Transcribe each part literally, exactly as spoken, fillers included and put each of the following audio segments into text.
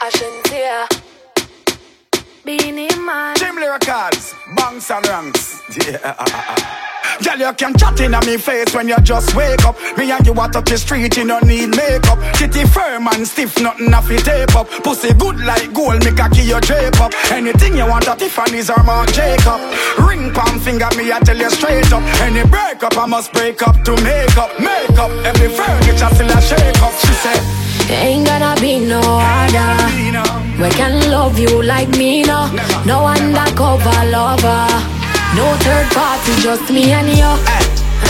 Ashantia, Beanie Man, Jim Lyricals, Banks and Ranks. Yeah. Girl, you can chat in me face when you just wake up. Me and you walk up the street, you don't need makeup. Kitty firm and stiff, nothing off it tape up. Pussy good like gold, me cocky you drape up. Anything you want at Tiffany's or Marc Jacob. Ring palm finger, me I tell you straight up. Any break up, I must break up to make up. Make up, every furniture still a shake up. She said, ain't gonna be no other. We can love you like me now. No undercover lover. No third party, just me and you. Hey.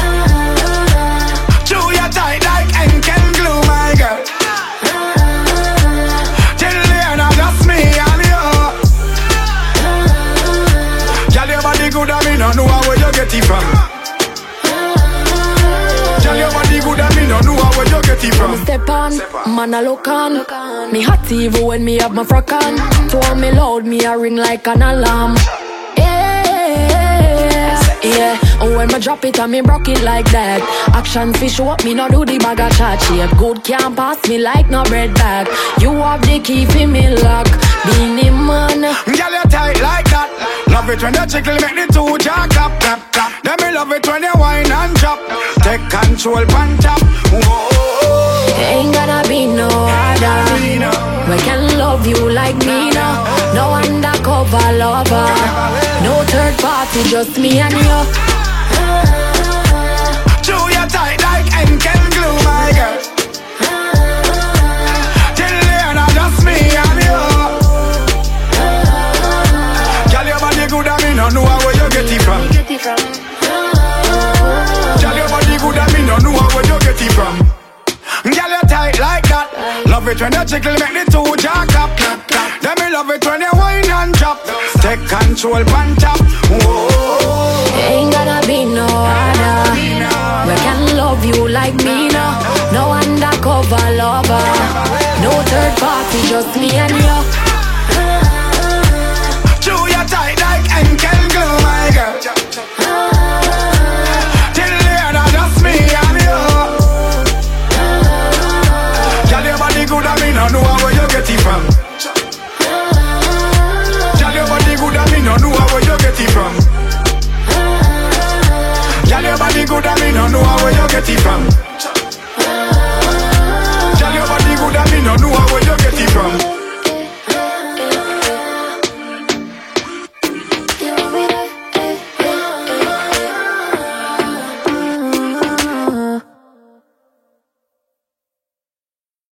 Chew your tight like Henken glue, my girl. Till the end, just me and you. Tell your body good and me no know where you get it from. Tell your body good and me no know where you get it from. Step on, man I look on. Me hot even when me have my frock on. To me loud, me a ring like an alarm. Yeah, and when me drop it and me broke it like that. Action fish up, me no do the bag of chat shape. Good can't pass me like no bread bag. You have the key for me lock. Beanie Man, girl you tight like that. Love it when you chickle make the two jack up, tap tap. Then me love it when you wine and drop. Take control pan top. Whoa. Ain't gonna be no other. We can love you like me now. No undercover lover. No third party, just me and you. Chew your tight like Henken glue, my girl. Till the end, just me and you. Girl, your body good and me no know where you get it from. Girl, your body good and me no know where you get it from. Girl, you tight like that. Love it when you chickle make the two jack up. Then me love it when you wine and drop. Take control pan top. Whoa. Ain't gonna be no other. We can love you like me now. No undercover lover. No third party, just me and you.